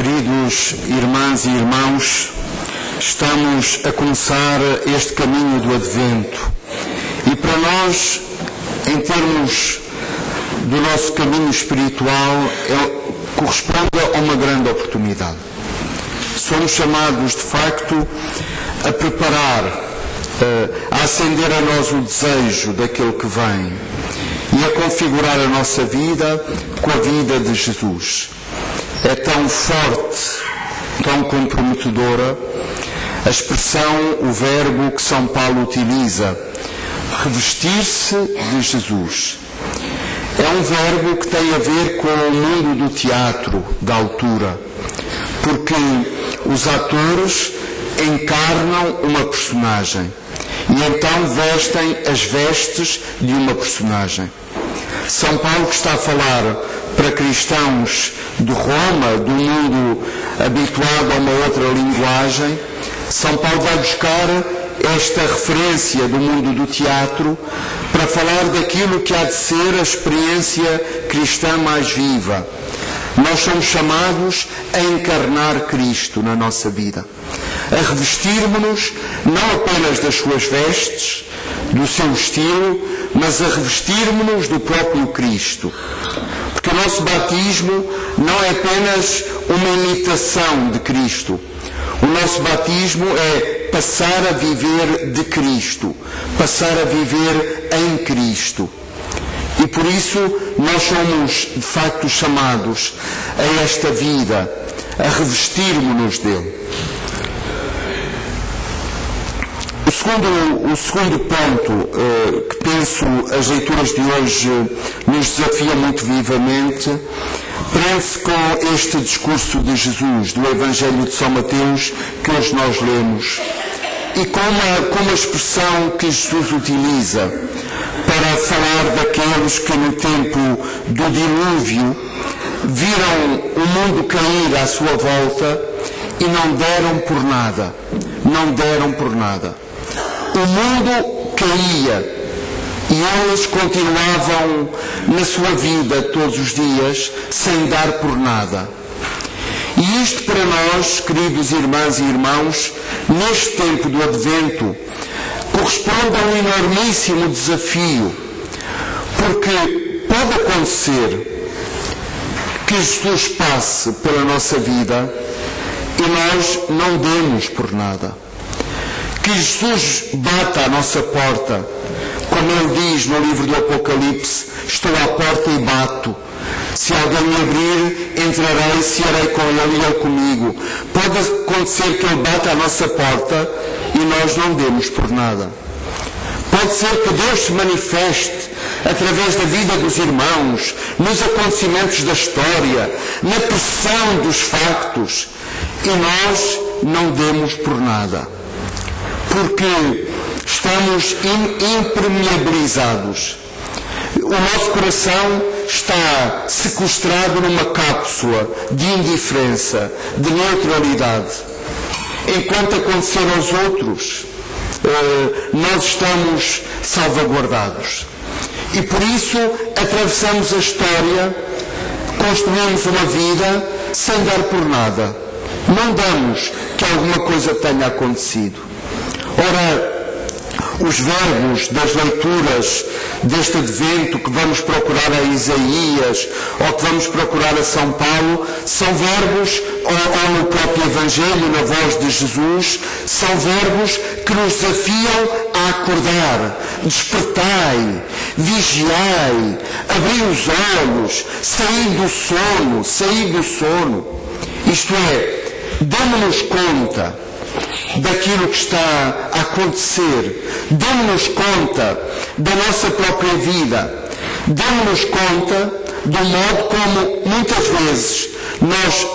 Queridos irmãs e irmãos, estamos a começar este caminho do Advento e para nós, em termos do nosso caminho espiritual, corresponde a uma grande oportunidade. Somos chamados, de facto, a preparar, a acender a nós o desejo daquele que vem e a configurar a nossa vida com a vida de Jesus. É tão forte, tão comprometedora a expressão, o verbo que São Paulo utiliza, revestir-se de Jesus. É um verbo que tem a ver com o mundo do teatro, da altura, porque os atores encarnam uma personagem e então vestem as vestes de uma personagem. São Paulo, que está a falar para cristãos de Roma, do mundo habituado a uma outra linguagem, São Paulo vai buscar esta referência do mundo do teatro para falar daquilo que há de ser a experiência cristã mais viva. Nós somos chamados a encarnar Cristo na nossa vida, a revestirmos-nos não apenas das suas vestes, do seu estilo, mas a revestirmos-nos do próprio Cristo. Porque o nosso batismo não é apenas uma imitação de Cristo. O nosso batismo é passar a viver de Cristo, passar a viver em Cristo. E por isso nós somos, de facto, chamados a esta vida, a revestirmos-nos dele. O segundo ponto que penso as leituras de hoje nos desafia muito vivamente prende-se com este discurso de Jesus, do Evangelho de São Mateus, que hoje nós lemos, e com uma expressão que Jesus utiliza para falar daqueles que no tempo do dilúvio viram o mundo cair à sua volta e não deram por nada. Não deram por nada. O mundo caía e eles continuavam na sua vida todos os dias sem dar por nada. E isto para nós, queridos irmãs e irmãos, neste tempo do Advento, corresponde a um enormíssimo desafio, porque pode acontecer que Jesus passe pela nossa vida e nós não demos por nada. Que Jesus bata à nossa porta, como ele diz no livro do Apocalipse: estou à porta e bato. Se alguém me abrir, entrarei, cearei com ele e ele comigo. Pode acontecer que ele bata à nossa porta e nós não demos por nada. Pode ser que Deus se manifeste através da vida dos irmãos, nos acontecimentos da história, na pressão dos factos, e nós não demos por nada. Porque estamos impermeabilizados. O nosso coração está sequestrado numa cápsula de indiferença, de neutralidade. Enquanto acontecer aos outros, nós estamos salvaguardados. E por isso atravessamos a história, construímos uma vida sem dar por nada. Não damos que alguma coisa tenha acontecido. Ora, os verbos das leituras deste Advento que vamos procurar a Isaías ou que vamos procurar a São Paulo são verbos, ou no próprio Evangelho, na voz de Jesus, são verbos que nos desafiam a acordar, despertai, vigiai, abri os olhos, saí do sono. Isto é, damos-nos conta daquilo que está a acontecer, damos-nos conta da nossa própria vida, damos-nos conta do modo como muitas vezes nós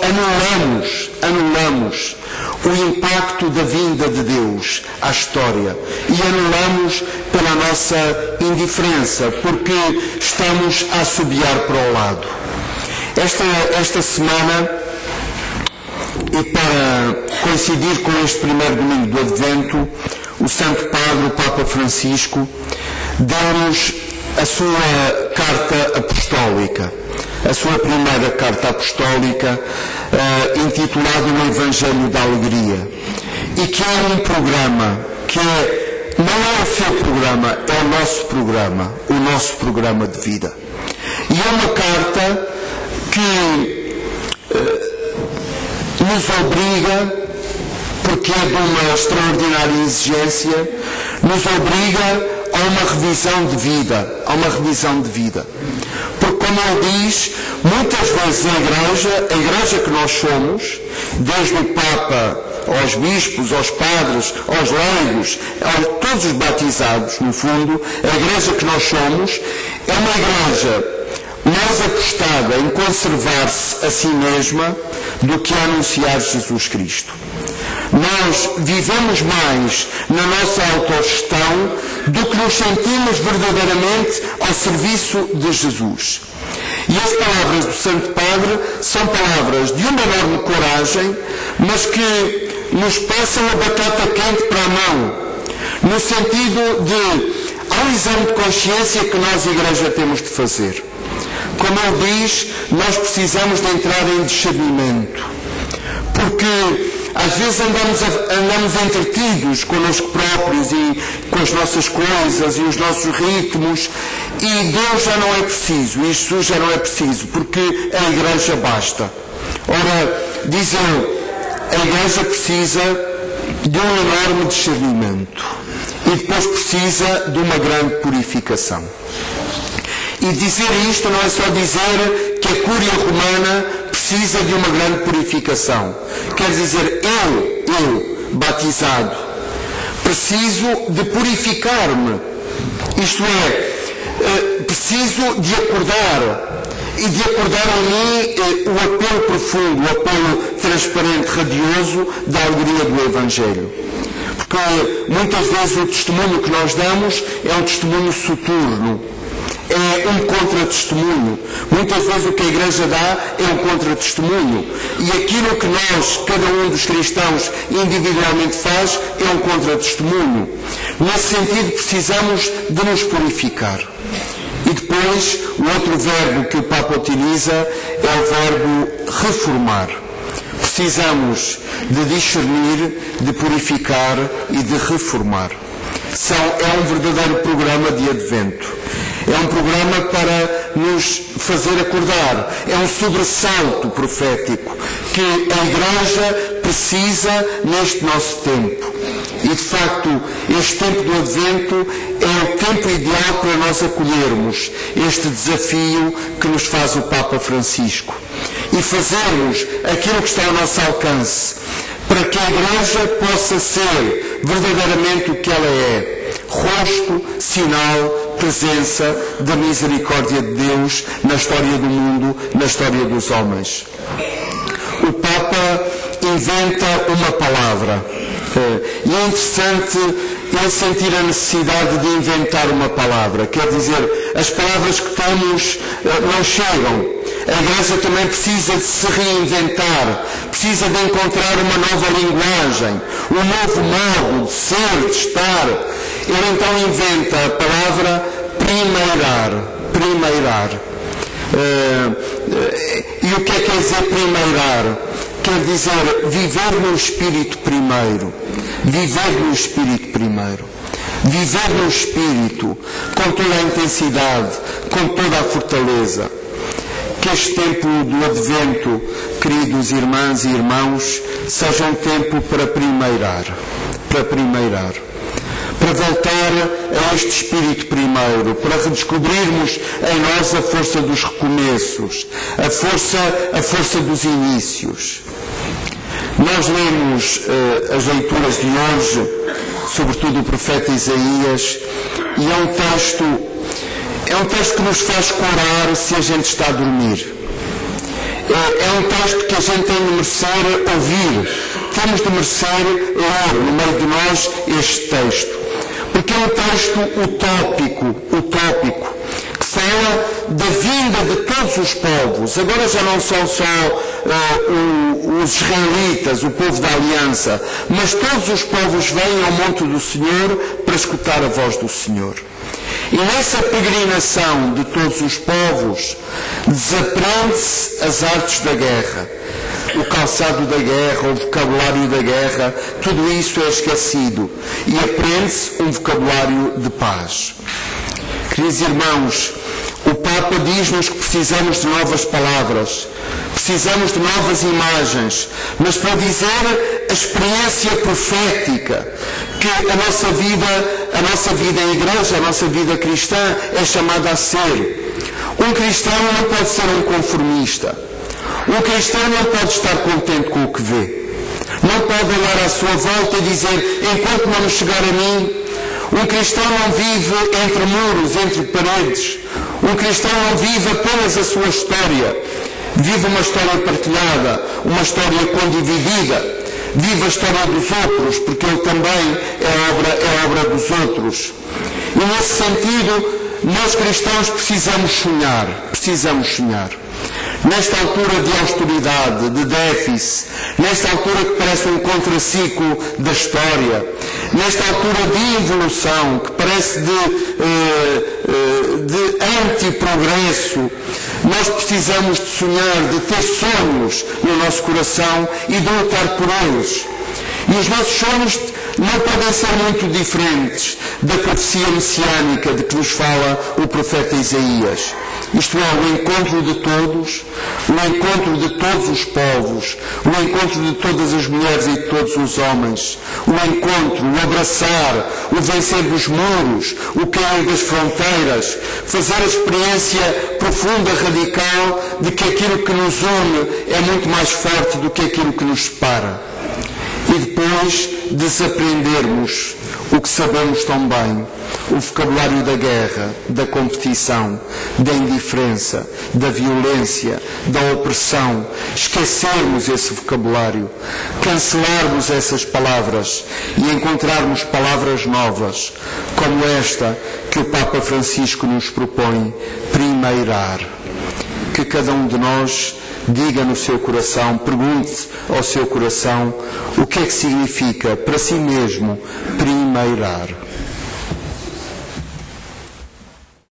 anulamos o impacto da vinda de Deus à história e anulamos pela nossa indiferença, porque estamos a assobiar para o lado. Esta semana, e para coincidir com este primeiro domingo do Advento, o Santo Padre, o Papa Francisco, deu-nos a sua carta apostólica, a sua primeira carta apostólica, intitulada O Evangelho da Alegria, e que é um programa que não é o seu programa, é o nosso programa de vida. E é uma carta que nos obriga, porque é de uma extraordinária exigência, nos obriga a uma revisão de vida. Porque, como ele diz, muitas vezes a igreja que nós somos, desde o Papa aos bispos, aos padres, aos leigos, a todos os batizados, no fundo, a igreja que nós somos é uma igreja mais apostada em conservar-se a si mesma do que a anunciar Jesus Cristo. Nós vivemos mais na nossa autogestão do que nos sentimos verdadeiramente ao serviço de Jesus. E as palavras do Santo Padre são palavras de uma enorme coragem, mas que nos passam a batata quente para a mão, no sentido de, há um exame de consciência que nós, Igreja, temos de fazer. Como ele diz, nós precisamos de entrar em discernimento, porque às vezes andamos entretidos connosco próprios e com as nossas coisas e os nossos ritmos, e Deus já não é preciso, e Jesus já não é preciso, porque a Igreja basta. Ora, diz ele, a Igreja precisa de um enorme discernimento e depois precisa de uma grande purificação. E dizer isto não é só dizer que a Cúria Romana precisa de uma grande purificação. Quer dizer, eu, batizado, preciso de purificar-me. Isto é, preciso de acordar. E de acordar em mim o apelo profundo, o apelo transparente, radioso da alegria do Evangelho. Porque muitas vezes o testemunho que nós damos é um testemunho soturno. É um contra-testemunho. Muitas vezes o que a Igreja dá é um contra-testemunho. E aquilo que nós, cada um dos cristãos, individualmente faz, é um contra-testemunho. Nesse sentido, precisamos de nos purificar. E depois, o outro verbo que o Papa utiliza é o verbo reformar. Precisamos de discernir, de purificar e de reformar. É um verdadeiro programa de Advento. É um programa para nos fazer acordar. É um sobressalto profético que a Igreja precisa neste nosso tempo. E, de facto, este tempo do Advento é o tempo ideal para nós acolhermos este desafio que nos faz o Papa Francisco e fazermos aquilo que está ao nosso alcance para que a Igreja possa ser verdadeiramente o que ela é: rosto, sinal, presença da misericórdia de Deus na história do mundo, na história dos homens. O Papa inventa uma palavra. E é interessante ele sentir a necessidade de inventar uma palavra. Quer dizer, as palavras que temos não chegam. A Igreja também precisa de se reinventar, precisa de encontrar uma nova linguagem, um novo modo de ser, de estar. Ele então inventa a palavra primeirar. E o que quer dizer primeirar? Quer dizer viver no Espírito primeiro. Viver no Espírito primeiro. Viver no Espírito com toda a intensidade, com toda a fortaleza. Que este tempo do Advento, queridos irmãs e irmãos, seja um tempo para primeirar. Para voltar a este Espírito primeiro, para redescobrirmos em nós a força dos recomeços, a força dos inícios. Nós lemos as leituras de hoje, sobretudo o profeta Isaías, e é um texto que nos faz corar se a gente está a dormir. É um texto que a gente tem de merecer ouvir. Temos de merecer ler no meio de nós este texto. Porque é um texto utópico, que fala da vinda de todos os povos. Agora já não são só os israelitas, o povo da aliança, mas todos os povos vêm ao monte do Senhor para escutar a voz do Senhor. E nessa peregrinação de todos os povos, desaprende-se as artes da guerra. O calçado da guerra, o vocabulário da guerra, tudo isso é esquecido. E aprende-se um vocabulário de paz. Queridos irmãos, o Papa diz-nos que precisamos de novas palavras, precisamos de novas imagens, mas para dizer a experiência profética que a nossa vida em igreja, a nossa vida cristã é chamada a ser. Um cristão não pode ser um conformista. Um cristão não pode estar contente com o que vê. Não pode olhar à sua volta e dizer, enquanto não me chegar a mim. Um cristão não vive entre muros, entre paredes. Um cristão não vive apenas a sua história. Vive uma história partilhada, uma história condividida. Vive a história dos outros, porque ele também é obra dos outros. E nesse sentido, nós cristãos precisamos sonhar. Nesta altura de austeridade, de déficit, nesta altura que parece um contraciclo da história, nesta altura de evolução, que parece de anti-progresso, nós precisamos de sonhar, de ter sonhos no nosso coração e de lutar por eles. E os nossos sonhos não podem ser muito diferentes da profecia messiânica de que nos fala o profeta Isaías. Isto é, o encontro de todos, o encontro de todos os povos, o encontro de todas as mulheres e de todos os homens, o encontro, o abraçar, o vencer dos muros, o cair das fronteiras, fazer a experiência profunda, radical, de que aquilo que nos une é muito mais forte do que aquilo que nos separa. E depois desaprendermos o que sabemos tão bem, o vocabulário da guerra, da competição, da indiferença, da violência, da opressão, esquecermos esse vocabulário, cancelarmos essas palavras e encontrarmos palavras novas, como esta que o Papa Francisco nos propõe, primeirar. Que cada um de nós diga no seu coração, pergunte ao seu coração o que é que significa para si mesmo primeirar.